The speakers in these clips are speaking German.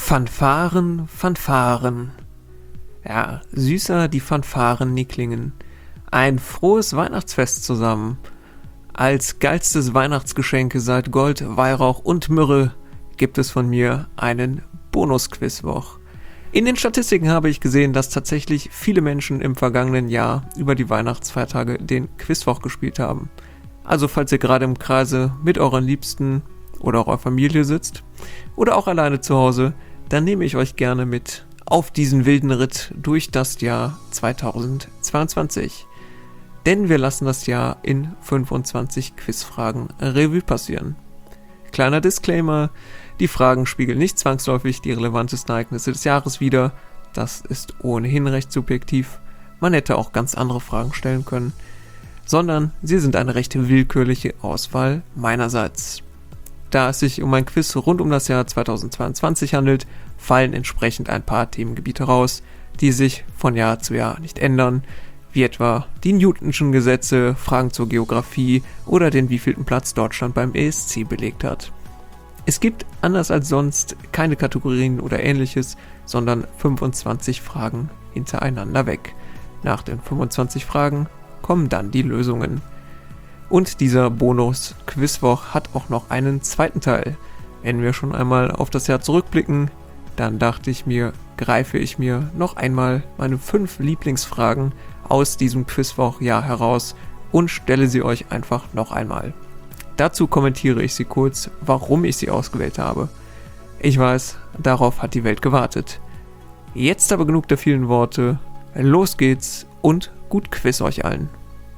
Fanfaren, Fanfaren. Ja, süßer die Fanfaren nie klingen. Ein frohes Weihnachtsfest zusammen. Als geilstes Weihnachtsgeschenk seit Gold, Weihrauch und Myrrhe gibt es von mir einen Bonus-Quizwoch. In den Statistiken habe ich gesehen, dass tatsächlich viele Menschen im vergangenen Jahr über die Weihnachtsfeiertage den Quizwoch gespielt haben. Also falls ihr gerade im Kreise mit euren Liebsten oder eurer Familie sitzt oder auch alleine zu Hause, dann nehme ich euch gerne mit auf diesen wilden Ritt durch das Jahr 2022. Denn wir lassen das Jahr in 25 Quizfragen Revue passieren. Kleiner Disclaimer, die Fragen spiegeln nicht zwangsläufig die relevantesten Ereignisse des Jahres wider. Das ist ohnehin recht subjektiv. Man hätte auch ganz andere Fragen stellen können. Sondern sie sind eine recht willkürliche Auswahl meinerseits. Da es sich um ein Quiz rund um das Jahr 2022 handelt, fallen entsprechend ein paar Themengebiete raus, die sich von Jahr zu Jahr nicht ändern, wie etwa die Newtonschen Gesetze, Fragen zur Geografie oder den wievielten Platz Deutschland beim ESC belegt hat. Es gibt, anders als sonst, keine Kategorien oder ähnliches, sondern 25 Fragen hintereinander weg. Nach den 25 Fragen kommen dann die Lösungen. Und dieser Bonus-Quizwoch hat auch noch einen zweiten Teil. Wenn wir schon einmal auf das Jahr zurückblicken, dann dachte ich mir, greife ich mir noch einmal meine 5 Lieblingsfragen aus diesem Quizwoch-Jahr heraus und stelle sie euch einfach noch einmal. Dazu kommentiere ich sie kurz, warum ich sie ausgewählt habe. Ich weiß, darauf hat die Welt gewartet. Jetzt aber genug der vielen Worte. Los geht's und gut Quiz euch allen.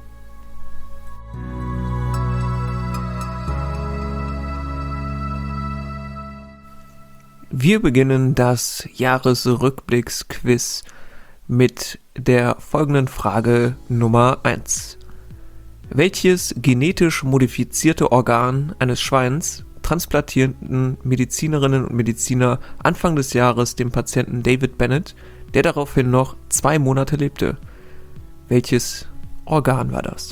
Wir beginnen das Jahresrückblicks-Quiz mit der folgenden Frage Nummer 1. Welches genetisch modifizierte Organ eines Schweins transplantierten Medizinerinnen und Mediziner Anfang des Jahres dem Patienten David Bennett, der daraufhin noch 2 Monate lebte? Welches Organ war das?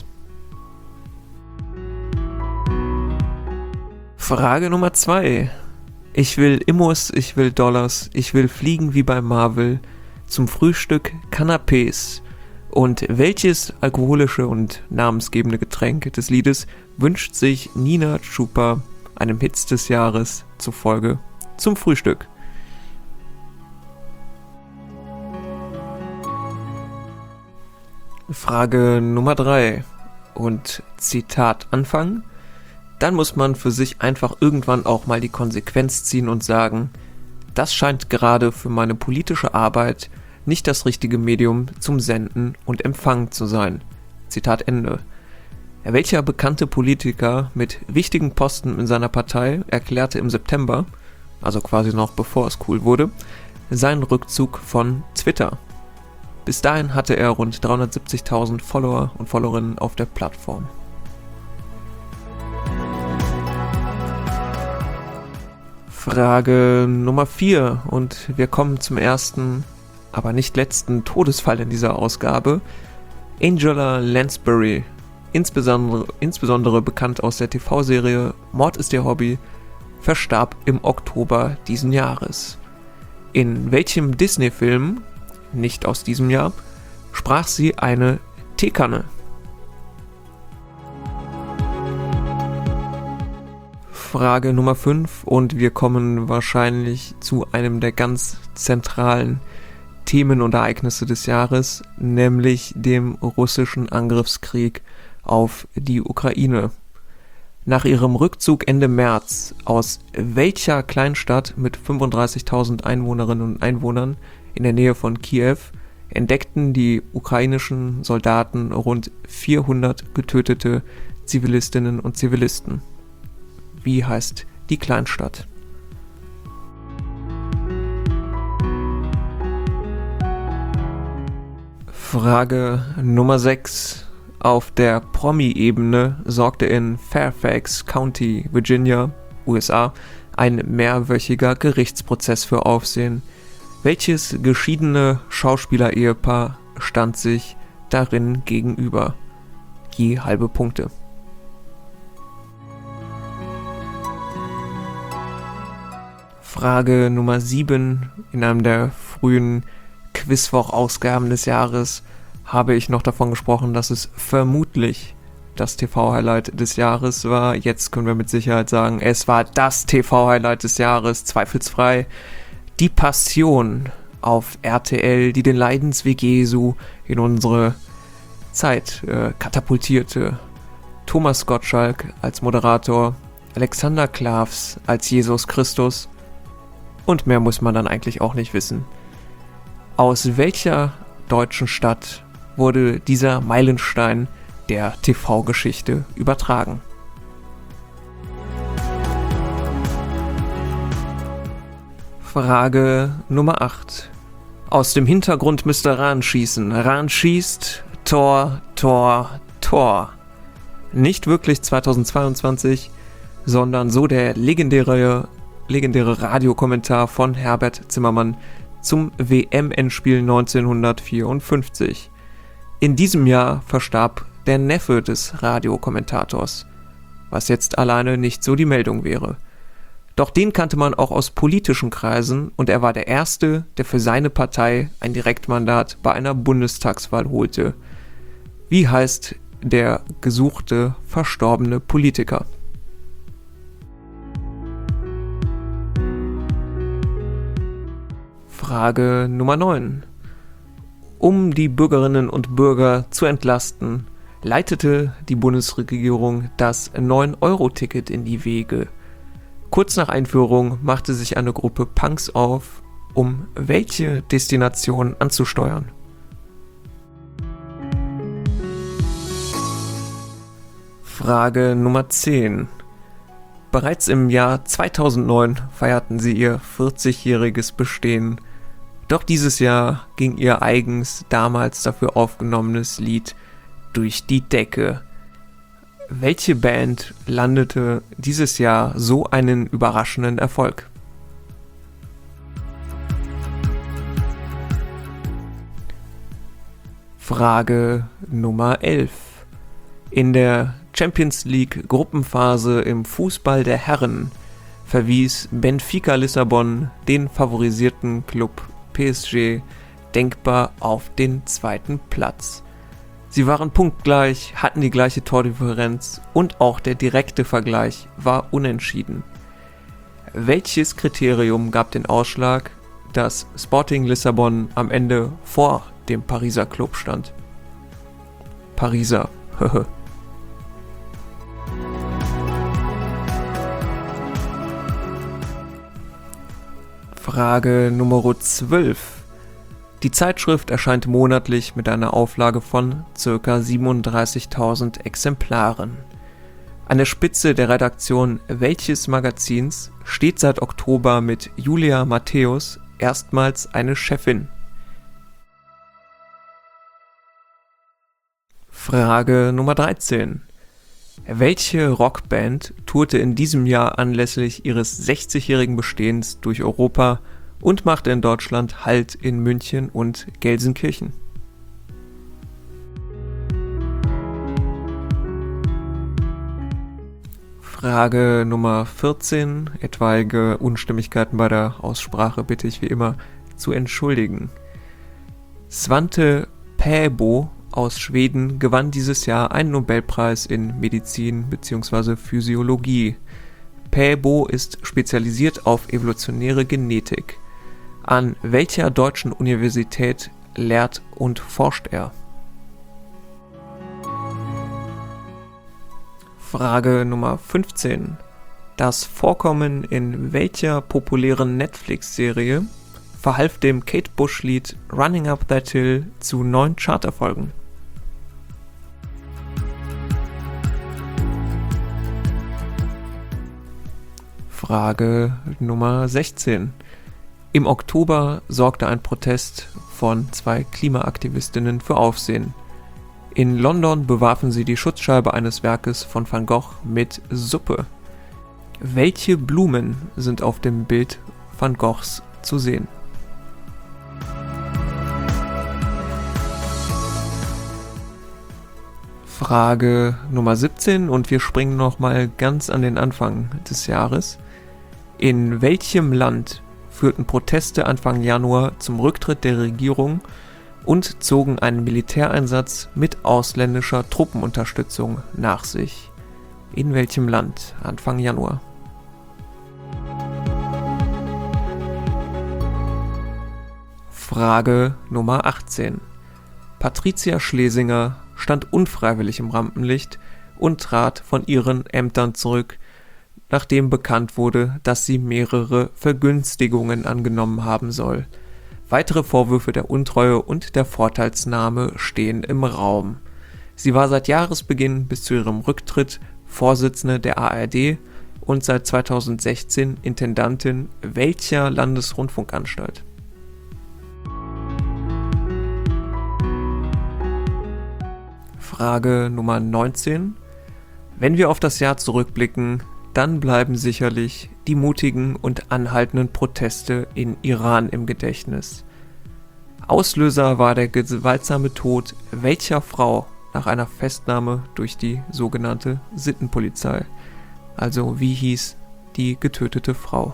Frage Nummer 2. Ich will Immos, ich will Dollars, ich will fliegen wie bei Marvel, zum Frühstück Canapés. Und welches alkoholische und namensgebende Getränk des Liedes wünscht sich Nina Chupa, einem Hit des Jahres, zufolge zum Frühstück? Frage Nummer 3 und Zitat Anfang. Dann muss man für sich einfach irgendwann auch mal die Konsequenz ziehen und sagen, das scheint gerade für meine politische Arbeit nicht das richtige Medium zum Senden und Empfangen zu sein. Zitat Ende. Welcher bekannte Politiker mit wichtigen Posten in seiner Partei erklärte im September, also quasi noch bevor es cool wurde, seinen Rückzug von Twitter? Bis dahin hatte er rund 370.000 Follower und Followerinnen auf der Plattform. Frage Nummer 4 und wir kommen zum ersten, aber nicht letzten Todesfall in dieser Ausgabe. Angela Lansbury, insbesondere bekannt aus der TV-Serie Mord ist ihr Hobby, verstarb im Oktober diesen Jahres. In welchem Disney-Film, nicht aus diesem Jahr, sprach sie eine Teekanne? Frage Nummer 5 und wir kommen wahrscheinlich zu einem der ganz zentralen Themen und Ereignisse des Jahres, nämlich dem russischen Angriffskrieg auf die Ukraine. Nach ihrem Rückzug Ende März aus welcher Kleinstadt mit 35.000 Einwohnerinnen und Einwohnern in der Nähe von Kiew entdeckten die ukrainischen Soldaten rund 400 getötete Zivilistinnen und Zivilisten? Wie heißt die Kleinstadt? Frage Nummer 6. Auf der Promi-Ebene sorgte in Fairfax County, Virginia, USA, ein mehrwöchiger Gerichtsprozess für Aufsehen. Welches geschiedene Schauspieler-Ehepaar stand sich darin gegenüber? Je halbe Punkte. Frage Nummer 7. In einem der frühen Quizwoch-Ausgaben des Jahres habe ich noch davon gesprochen, dass es vermutlich das TV-Highlight des Jahres war. Jetzt können wir mit Sicherheit sagen, es war das TV-Highlight des Jahres, zweifelsfrei. Die Passion auf RTL, die den Leidensweg Jesu in unsere Zeit katapultierte. Thomas Gottschalk als Moderator, Alexander Klavs als Jesus Christus und mehr muss man dann eigentlich auch nicht wissen. Aus welcher deutschen Stadt wurde dieser Meilenstein der TV-Geschichte übertragen? Frage Nummer 8. Aus dem Hintergrund müsste Rahn schießen. Rahn schießt, Tor, Tor, Tor. Nicht wirklich 2022, sondern so der legendäre Radiokommentar von Herbert Zimmermann zum WM-Endspiel 1954. In diesem Jahr verstarb der Neffe des Radiokommentators, was jetzt alleine nicht so die Meldung wäre. Doch den kannte man auch aus politischen Kreisen und er war der Erste, der für seine Partei ein Direktmandat bei einer Bundestagswahl holte. Wie heißt der gesuchte, verstorbene Politiker? Frage Nummer 9. Um die Bürgerinnen und Bürger zu entlasten, leitete die Bundesregierung das 9-Euro-Ticket in die Wege. Kurz nach Einführung machte sich eine Gruppe Punks auf, um welche Destination anzusteuern? Frage Nummer 10. Bereits im Jahr 2009 feierten sie ihr 40-jähriges Bestehen. Doch dieses Jahr ging ihr eigens damals dafür aufgenommenes Lied durch die Decke. Welche Band landete dieses Jahr so einen überraschenden Erfolg? Frage Nummer 11. In der Champions League Gruppenphase im Fußball der Herren verwies Benfica Lissabon den favorisierten Club PSG denkbar auf den zweiten Platz. Sie waren punktgleich, hatten die gleiche Tordifferenz und auch der direkte Vergleich war unentschieden. Welches Kriterium gab den Ausschlag, dass Sporting Lissabon am Ende vor dem Pariser Club stand? Pariser, Frage Nummer 12. Die Zeitschrift erscheint monatlich mit einer Auflage von ca. 37.000 Exemplaren. An der Spitze der Redaktion welches Magazins steht seit Oktober mit Julia Matthäus erstmals eine Chefin? Frage Nummer 13. Welche Rockband tourte in diesem Jahr anlässlich ihres 60-jährigen Bestehens durch Europa und machte in Deutschland Halt in München und Gelsenkirchen? Frage Nummer 14. Etwaige Unstimmigkeiten bei der Aussprache bitte ich wie immer zu entschuldigen. Svante Pääbo aus Schweden gewann dieses Jahr einen Nobelpreis in Medizin bzw. Physiologie. Pääbo ist spezialisiert auf evolutionäre Genetik. An welcher deutschen Universität lehrt und forscht er? Frage Nummer 15. Das Vorkommen in welcher populären Netflix-Serie verhalf dem Kate Bush-Lied Running Up That Hill zu 9 Charterfolgen? Frage Nummer 16. Im Oktober sorgte ein Protest von 2 Klimaaktivistinnen für Aufsehen. In London bewarfen sie die Schutzscheibe eines Werkes von Van Gogh mit Suppe. Welche Blumen sind auf dem Bild Van Goghs zu sehen? Frage Nummer 17 und wir springen nochmal ganz an den Anfang des Jahres. In welchem Land führten Proteste Anfang Januar zum Rücktritt der Regierung und zogen einen Militäreinsatz mit ausländischer Truppenunterstützung nach sich? In welchem Land Anfang Januar? Frage Nummer 18. Patricia Schlesinger stand unfreiwillig im Rampenlicht und trat von ihren Ämtern zurück, nachdem bekannt wurde, dass sie mehrere Vergünstigungen angenommen haben soll. Weitere Vorwürfe der Untreue und der Vorteilsnahme stehen im Raum. Sie war seit Jahresbeginn bis zu ihrem Rücktritt Vorsitzende der ARD und seit 2016 Intendantin welcher Landesrundfunkanstalt? Frage Nummer 19. Wenn wir auf das Jahr zurückblicken, dann bleiben sicherlich die mutigen und anhaltenden Proteste in Iran im Gedächtnis. Auslöser war der gewaltsame Tod welcher Frau nach einer Festnahme durch die sogenannte Sittenpolizei? Also wie hieß die getötete Frau?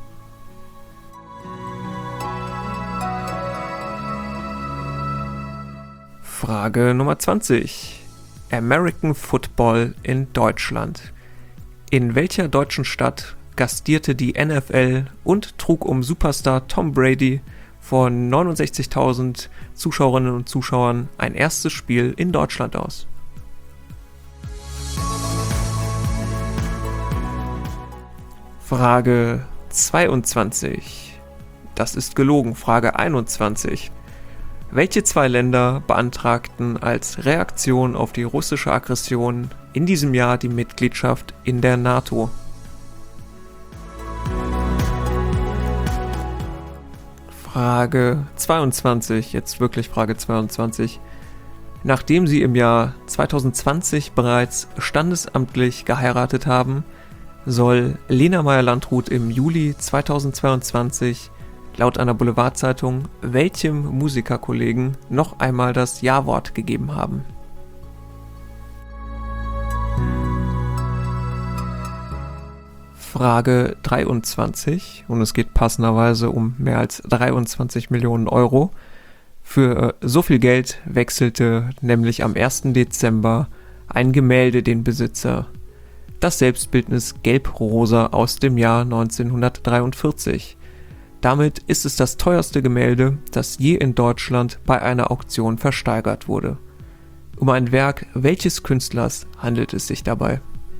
Frage Nummer 20. American Football in Deutschland. In welcher deutschen Stadt gastierte die NFL und trug um Superstar Tom Brady vor 69.000 Zuschauerinnen und Zuschauern ein erstes Spiel in Deutschland aus? Frage 22. Das ist gelogen. Frage 21. Welche zwei Länder beantragten als Reaktion auf die russische Aggression in diesem Jahr die Mitgliedschaft in der NATO? Frage 22, jetzt wirklich Frage 22. Nachdem sie im Jahr 2020 bereits standesamtlich geheiratet haben, soll Lena Meyer-Landrut im Juli 2022 laut einer Boulevardzeitung welchem Musikerkollegen noch einmal das Ja-Wort gegeben haben? Frage 23, und es geht passenderweise um mehr als 23 Millionen Euro. Für so viel Geld wechselte nämlich am 1. Dezember ein Gemälde den Besitzer. Das Selbstbildnis Gelb-Rosa aus dem Jahr 1943. Damit ist es das teuerste Gemälde, das je in Deutschland bei einer Auktion versteigert wurde. Um ein Werk welches Künstlers handelt es sich dabei?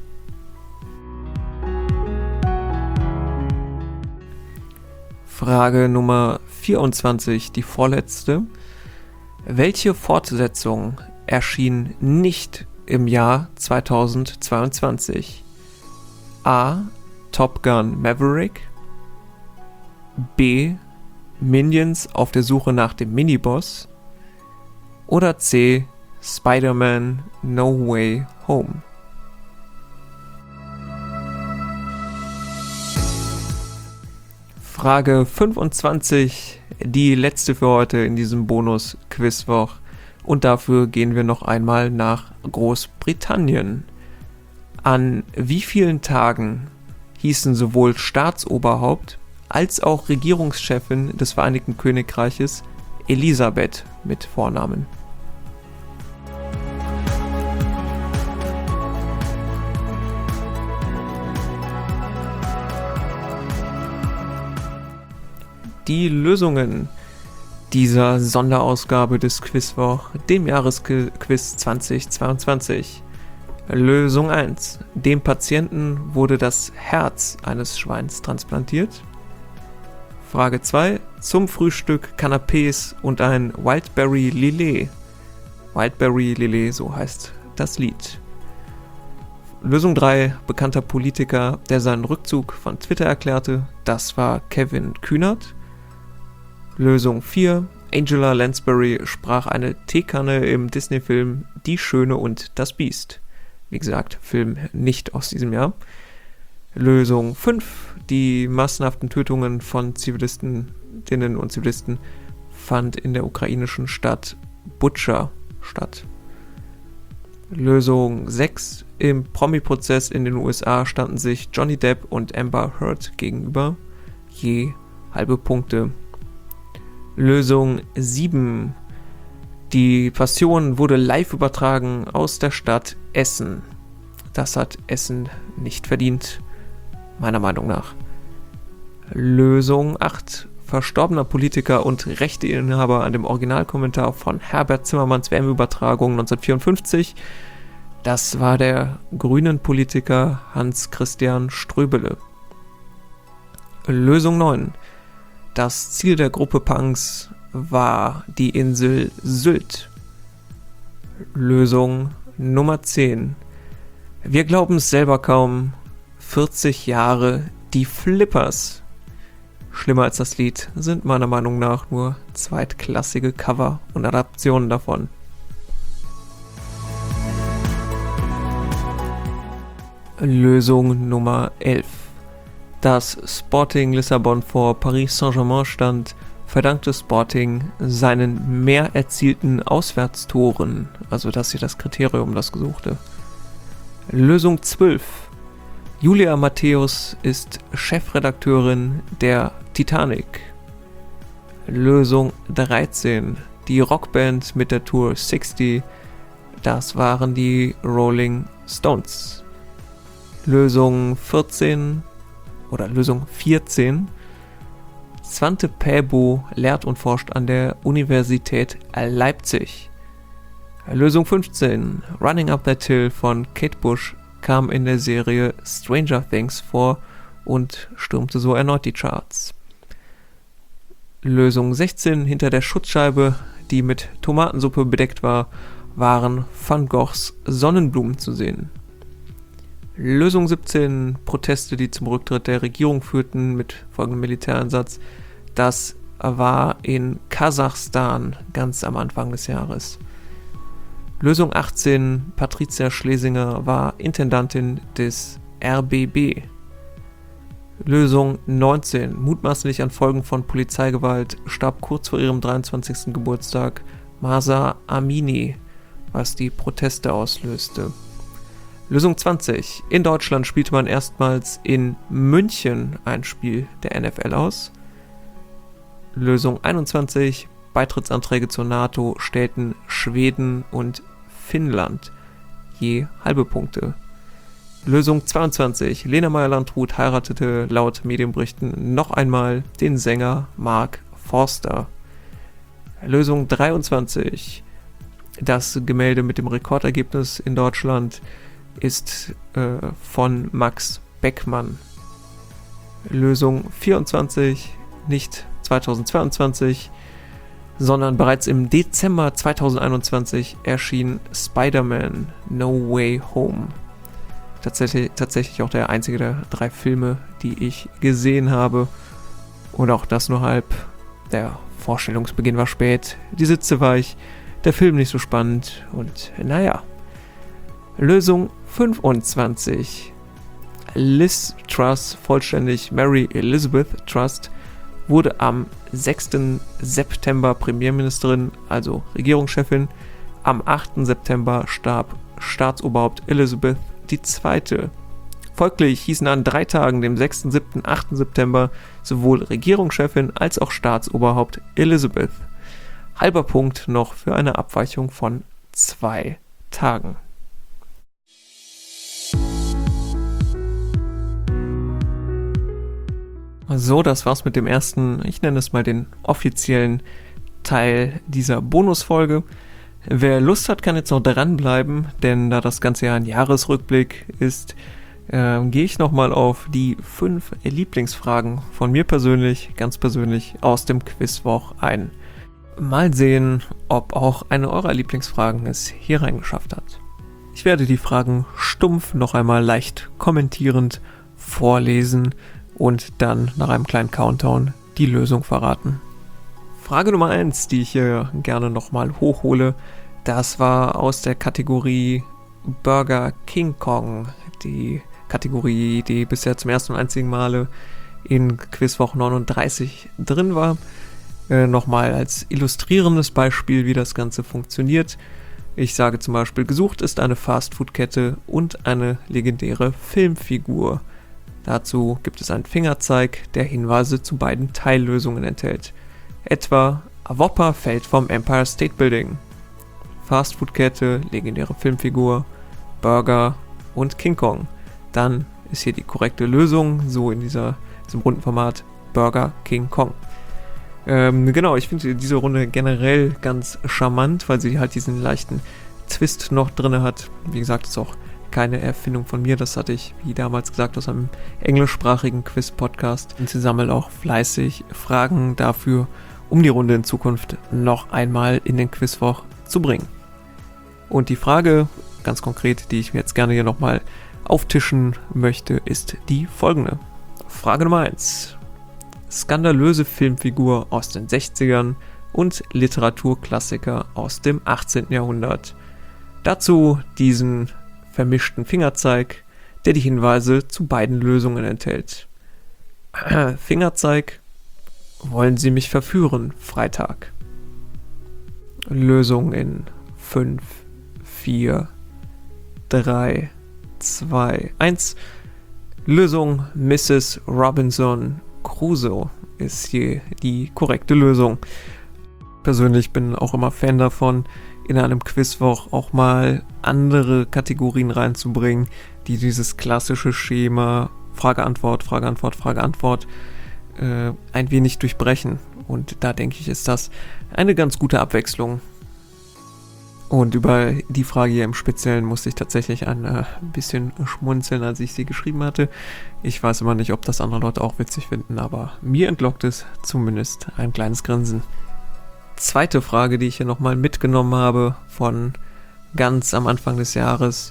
Frage Nummer 24, die vorletzte. Welche Fortsetzung erschien nicht im Jahr 2022? A. Top Gun Maverick, B. Minions auf der Suche nach dem Miniboss oder C. Spider-Man No Way Home? Frage 25, die letzte für heute in diesem Bonus-Quizwoch. Und dafür gehen wir noch einmal nach Großbritannien. An wie vielen Tagen hießen sowohl Staatsoberhaupt als auch Regierungschefin des Vereinigten Königreiches Elisabeth mit Vornamen? Die Lösungen dieser Sonderausgabe des Quizwoch, dem Jahresquiz 2022. Lösung 1. Dem Patienten wurde das Herz eines Schweins transplantiert. Frage 2. Zum Frühstück Canapés und ein Wildberry Lillet. Wildberry Lillet, so heißt das Lied. Lösung 3. Bekannter Politiker, der seinen Rückzug von Twitter erklärte. Das war Kevin Kühnert. Lösung 4. Angela Lansbury sprach eine Teekanne im Disney-Film Die Schöne und das Biest. Wie gesagt, Film nicht aus diesem Jahr. Lösung 5. Die massenhaften Tötungen von Zivilistinnen und Zivilisten fand in der ukrainischen Stadt Butscha statt. Lösung 6. Im Promi-Prozess in den USA standen sich Johnny Depp und Amber Heard gegenüber. Je halbe Punkte. Lösung 7. Die Passion wurde live übertragen aus der Stadt Essen. Das hat Essen nicht verdient, meiner Meinung nach. Lösung 8. Verstorbener Politiker und Rechteinhaber an dem Originalkommentar von Herbert Zimmermanns WM-Übertragung 1954. Das war der grünen Politiker Hans-Christian Ströbele. Lösung 9. Das Ziel der Gruppe Punks war die Insel Sylt. Lösung Nummer 10. Wir glauben es selber kaum. 40 Jahre die Flippers. Schlimmer als das Lied sind meiner Meinung nach nur zweitklassige Cover und Adaptionen davon. Lösung Nummer 11. Dass Sporting Lissabon vor Paris Saint-Germain stand, verdankte Sporting seinen mehr erzielten Auswärtstoren, also das hier das Kriterium, das Gesuchte. Lösung 12. Julia Matthäus ist Chefredakteurin der Titanic. Lösung 13. Die Rockband mit der Tour 60, das waren die Rolling Stones. Lösung 14 oder Lösung 14. Svante Pääbo lehrt und forscht an der Universität Leipzig. Lösung 15. Running Up That Hill von Kate Bush kam in der Serie Stranger Things vor und stürmte so erneut die Charts. Lösung 16. Hinter der Schutzscheibe, die mit Tomatensuppe bedeckt war, waren Van Goghs Sonnenblumen zu sehen. Lösung 17. Proteste, die zum Rücktritt der Regierung führten mit folgendem Militäreinsatz. Das war in Kasachstan ganz am Anfang des Jahres. Lösung 18. Patricia Schlesinger war Intendantin des RBB. Lösung 19. Mutmaßlich an Folgen von Polizeigewalt starb kurz vor ihrem 23. Geburtstag Mahsa Amini, was die Proteste auslöste. Lösung 20. In Deutschland spielte man erstmals in München ein Spiel der NFL aus. Lösung 21. Beitrittsanträge zur NATO stellten Schweden und Finnland. Je halbe Punkte. Lösung 22. Lena Meyer-Landrut heiratete laut Medienberichten noch einmal den Sänger Mark Forster. Lösung 23. Das Gemälde mit dem Rekordergebnis in Deutschland ist von Max Beckmann. Lösung 24. Nicht 2022, sondern bereits im Dezember 2021 erschien Spider-Man No Way Home. Tatsächlich auch der einzige der 3 Filme, die ich gesehen habe. Und auch das nur halb. Der Vorstellungsbeginn war spät, die Sitze weich, der Film nicht so spannend und naja. Lösung 25. Liz Truss, vollständig Mary Elizabeth Truss, wurde am 6. September Premierministerin, also Regierungschefin. Am 8. September starb Staatsoberhaupt Elizabeth II. Folglich hießen an 3 Tagen, dem 6., 7., 8. September, sowohl Regierungschefin als auch Staatsoberhaupt Elizabeth. Halber Punkt noch für eine Abweichung von 2 Tagen. So, das war's mit dem ersten, ich nenne es mal den offiziellen Teil dieser Bonusfolge. Wer Lust hat, kann jetzt noch dranbleiben, denn da das Ganze ja ein Jahresrückblick ist, gehe ich nochmal auf die 5 Lieblingsfragen von mir persönlich, ganz persönlich, aus dem Quizwoch ein. Mal sehen, ob auch eine eurer Lieblingsfragen es hier reingeschafft hat. Ich werde die Fragen stumpf noch einmal leicht kommentierend vorlesen und dann nach einem kleinen Countdown die Lösung verraten. Frage Nummer 1, die ich hier gerne nochmal hochhole, das war aus der Kategorie Burger King Kong. Die Kategorie, die bisher zum ersten und einzigen Male in Quizwoch 39 drin war. Nochmal als illustrierendes Beispiel, wie das Ganze funktioniert. Ich sage zum Beispiel, gesucht ist eine Fastfood-Kette und eine legendäre Filmfigur. Dazu gibt es einen Fingerzeig, der Hinweise zu beiden Teillösungen enthält. Etwa, a Whopper fällt vom Empire State Building. Fastfood-Kette, legendäre Filmfigur, Burger und King Kong. Dann ist hier die korrekte Lösung, so in diesem runden Format, Burger King Kong. Genau, ich finde diese Runde generell ganz charmant, weil sie halt diesen leichten Twist noch drin hat. Wie gesagt, ist auch keine Erfindung von mir, das hatte ich, wie damals gesagt, aus einem englischsprachigen Quiz-Podcast. Und sie sammelt auch fleißig Fragen dafür, um die Runde in Zukunft noch einmal in den Quizwoch zu bringen. Und die Frage, ganz konkret, die ich mir jetzt gerne hier nochmal auftischen möchte, ist die folgende. Frage Nummer 1. Skandalöse Filmfigur aus den 60ern und Literaturklassiker aus dem 18. Jahrhundert. Dazu diesen vermischten Fingerzeig, der die Hinweise zu beiden Lösungen enthält. Fingerzeig: Wollen Sie mich verführen? Freitag. Lösung in 5, 4, 3, 2, 1. Lösung: Mrs. Robinson Crusoe ist hier die korrekte Lösung. Persönlich bin auch immer Fan davon, in einem Quizwoch auch mal andere Kategorien reinzubringen, die dieses klassische Schema Frage-Antwort, Frage-Antwort, Frage-Antwort ein wenig durchbrechen. Und da denke ich, ist das eine ganz gute Abwechslung. Und über die Frage hier im Speziellen musste ich tatsächlich ein bisschen schmunzeln, als ich sie geschrieben hatte. Ich weiß immer nicht, ob das andere Leute auch witzig finden, aber mir entlockt es zumindest ein kleines Grinsen. Zweite Frage, die ich hier nochmal mitgenommen habe von ganz am Anfang des Jahres.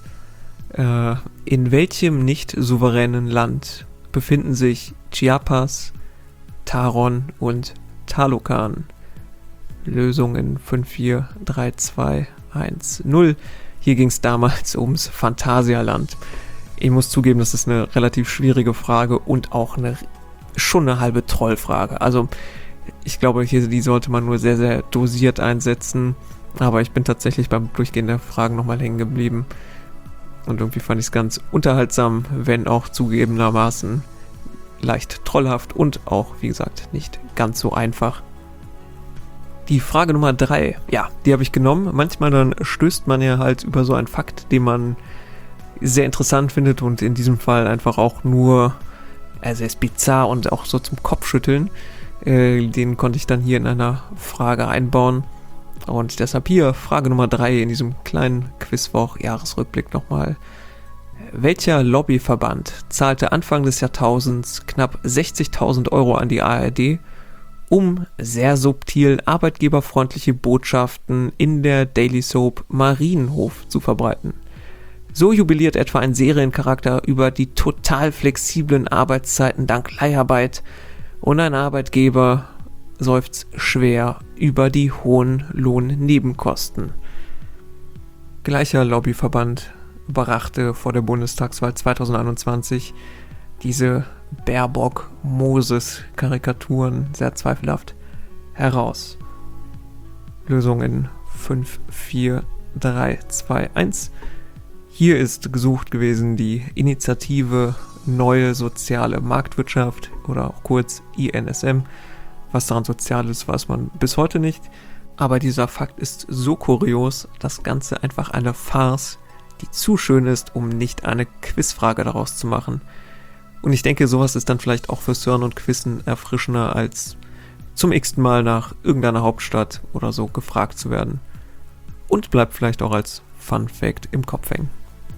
In welchem nicht souveränen Land befinden sich Chiapas, Taron und Talocan? Lösung in 5, 4, 3, 2, 1, 0. Hier ging es damals ums Phantasialand. Ich muss zugeben, das ist eine relativ schwierige Frage und auch schon eine halbe Trollfrage. Also ich glaube, die sollte man nur sehr, sehr dosiert einsetzen. Aber ich bin tatsächlich beim Durchgehen der Fragen nochmal hängen geblieben. Und irgendwie fand ich es ganz unterhaltsam, wenn auch zugegebenermaßen leicht trollhaft und auch, wie gesagt, nicht ganz so einfach. Die Frage Nummer 3, ja, die habe ich genommen. Manchmal dann stößt man ja halt über so einen Fakt, den man sehr interessant findet und in diesem Fall einfach auch nur, also er ist bizarr und auch so zum Kopfschütteln. Den konnte ich dann hier in einer Frage einbauen. Und deshalb hier Frage Nummer 3 in diesem kleinen Quizwoch-Jahresrückblick nochmal. Welcher Lobbyverband zahlte Anfang des Jahrtausends knapp 60.000 Euro an die ARD, um sehr subtil arbeitgeberfreundliche Botschaften in der Daily Soap Marienhof zu verbreiten? So jubiliert etwa ein Seriencharakter über die total flexiblen Arbeitszeiten dank Leiharbeit und ein Arbeitgeber seufzt schwer über die hohen Lohnnebenkosten. Gleicher Lobbyverband brachte vor der Bundestagswahl 2021 diese Baerbock-Moses-Karikaturen sehr zweifelhaft heraus. Lösung in 5, 4, 3, 2, 1. Hier ist gesucht gewesen die Initiative Neue Soziale Marktwirtschaft oder auch kurz INSM. Was daran sozial ist, weiß man bis heute nicht. Aber dieser Fakt ist so kurios, das Ganze einfach eine Farce, die zu schön ist, um nicht eine Quizfrage daraus zu machen. Und ich denke, sowas ist dann vielleicht auch fürs Hören und Quizzen erfrischender, als zum x-ten Mal nach irgendeiner Hauptstadt oder so gefragt zu werden. Und bleibt vielleicht auch als Fun Fact im Kopf hängen.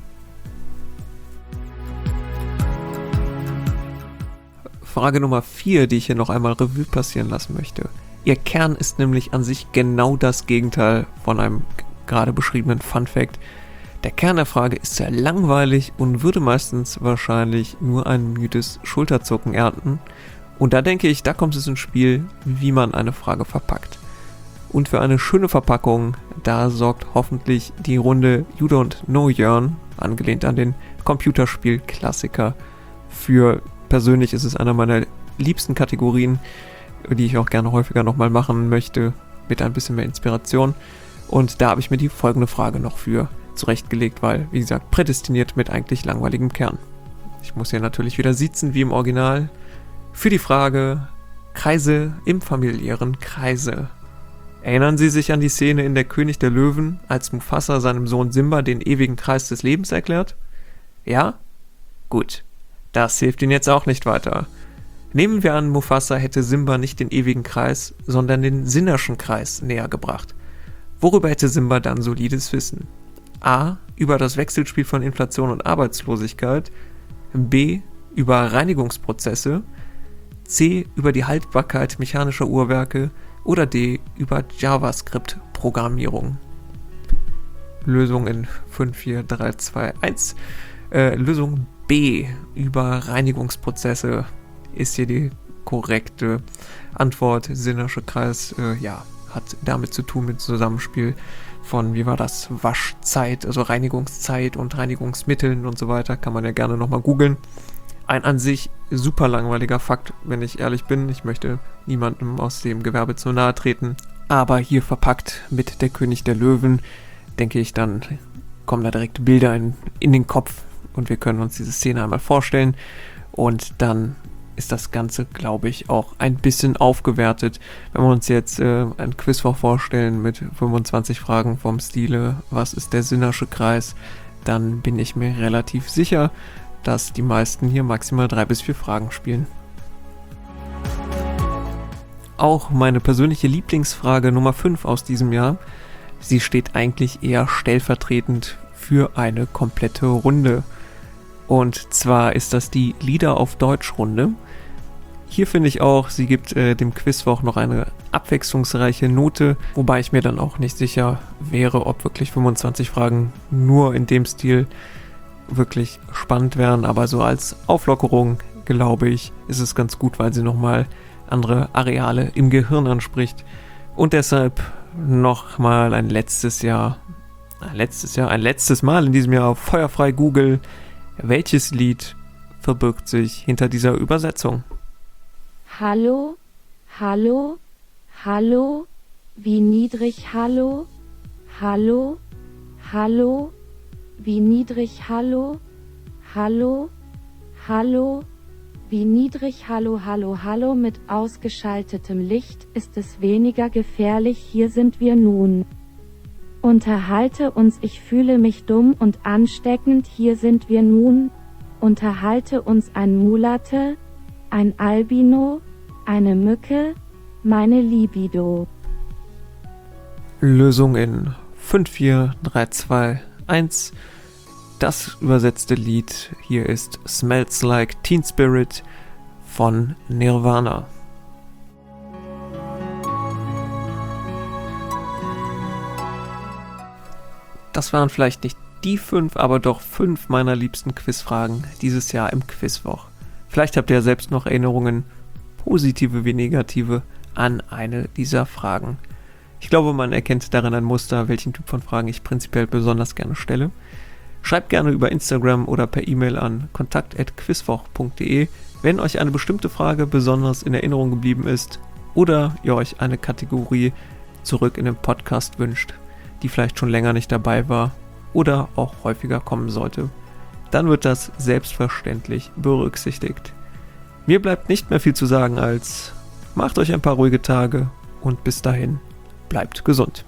Frage Nummer 4, die ich hier noch einmal Revue passieren lassen möchte. Ihr Kern ist nämlich an sich genau das Gegenteil von einem gerade beschriebenen Fun Fact. Der Kern der Frage ist sehr langweilig und würde meistens wahrscheinlich nur ein müdes Schulterzucken ernten. Und da denke ich, da kommt es ins Spiel, wie man eine Frage verpackt. Und für eine schöne Verpackung, da sorgt hoffentlich die Runde You Don't Know Jörn, angelehnt an den Computerspiel-Klassiker, für. Persönlich ist es einer meiner liebsten Kategorien, die ich auch gerne häufiger nochmal machen möchte, mit ein bisschen mehr Inspiration. Und da habe ich mir die folgende Frage noch für zurechtgelegt, weil, wie gesagt, prädestiniert mit eigentlich langweiligem Kern. Ich muss hier natürlich wieder siezen wie im Original. Für die Frage: Kreise im familiären Kreise. Erinnern Sie sich an die Szene in Der König der Löwen, als Mufasa seinem Sohn Simba den ewigen Kreis des Lebens erklärt? Ja? Gut. Das hilft Ihnen jetzt auch nicht weiter. Nehmen wir an, Mufasa hätte Simba nicht den ewigen Kreis, sondern den Sinnerschen Kreis näher gebracht. Worüber hätte Simba dann solides Wissen? A. Über das Wechselspiel von Inflation und Arbeitslosigkeit. B. Über Reinigungsprozesse. C. Über die Haltbarkeit mechanischer Uhrwerke. Oder D. Über JavaScript-Programmierung. Lösung in 5, 4, 3, 2, 1. Lösung B. Über Reinigungsprozesse ist hier die korrekte Antwort. Sinnersche Kreis, hat damit zu tun mit Zusammenspiel von, Waschzeit, also Reinigungszeit und Reinigungsmitteln und so weiter. Kann man ja gerne nochmal googeln. Ein an sich super langweiliger Fakt, wenn ich ehrlich bin. Ich möchte niemandem aus dem Gewerbe zu nahe treten. Aber hier verpackt mit Der König der Löwen, denke ich, dann kommen da direkt Bilder in den Kopf und wir können uns diese Szene einmal vorstellen. Und dann ist das Ganze, glaube ich, auch ein bisschen aufgewertet. Wenn wir uns jetzt ein Quizfach vorstellen mit 25 Fragen vom Stile, was ist der Sinnersche Kreis, dann bin ich mir relativ sicher, dass die meisten hier maximal 3 bis 4 Fragen spielen. Auch meine persönliche Lieblingsfrage Nummer 5 aus diesem Jahr, sie steht eigentlich eher stellvertretend für eine komplette Runde. Und zwar ist das die Lieder auf Deutsch-Runde. Hier finde ich auch, sie gibt dem Quizfach noch eine abwechslungsreiche Note, wobei ich mir dann auch nicht sicher wäre, ob wirklich 25 Fragen nur in dem Stil wirklich spannend wären, aber so als Auflockerung, glaube ich, ist es ganz gut, weil sie nochmal andere Areale im Gehirn anspricht. Und deshalb nochmal ein letztes Mal in diesem Jahr auf feuerfrei Google. Welches Lied verbirgt sich hinter dieser Übersetzung? Hallo, hallo, hallo, wie niedrig hallo, hallo, hallo, wie niedrig hallo, hallo, hallo, wie niedrig hallo, hallo, hallo, mit ausgeschaltetem Licht ist es weniger gefährlich, hier sind wir nun. Unterhalte uns, ich fühle mich dumm und ansteckend, hier sind wir nun. Unterhalte uns, ein Mulatte, ein Albino, eine Mücke, meine Libido. Lösung in 5, 4, 3, 2, 1. Das übersetzte Lied hier ist Smells Like Teen Spirit von Nirvana. Das waren vielleicht nicht die 5, aber doch 5 meiner liebsten Quizfragen dieses Jahr im Quizwoch. Vielleicht habt ihr ja selbst noch Erinnerungen, positive wie negative, an eine dieser Fragen. Ich glaube, man erkennt darin ein Muster, welchen Typ von Fragen ich prinzipiell besonders gerne stelle. Schreibt gerne über Instagram oder per E-Mail an kontakt@quizwoch.de, wenn euch eine bestimmte Frage besonders in Erinnerung geblieben ist oder ihr euch eine Kategorie zurück in den Podcast wünscht, die vielleicht schon länger nicht dabei war oder auch häufiger kommen sollte. Dann wird das selbstverständlich berücksichtigt. Mir bleibt nicht mehr viel zu sagen als: macht euch ein paar ruhige Tage und bis dahin bleibt gesund.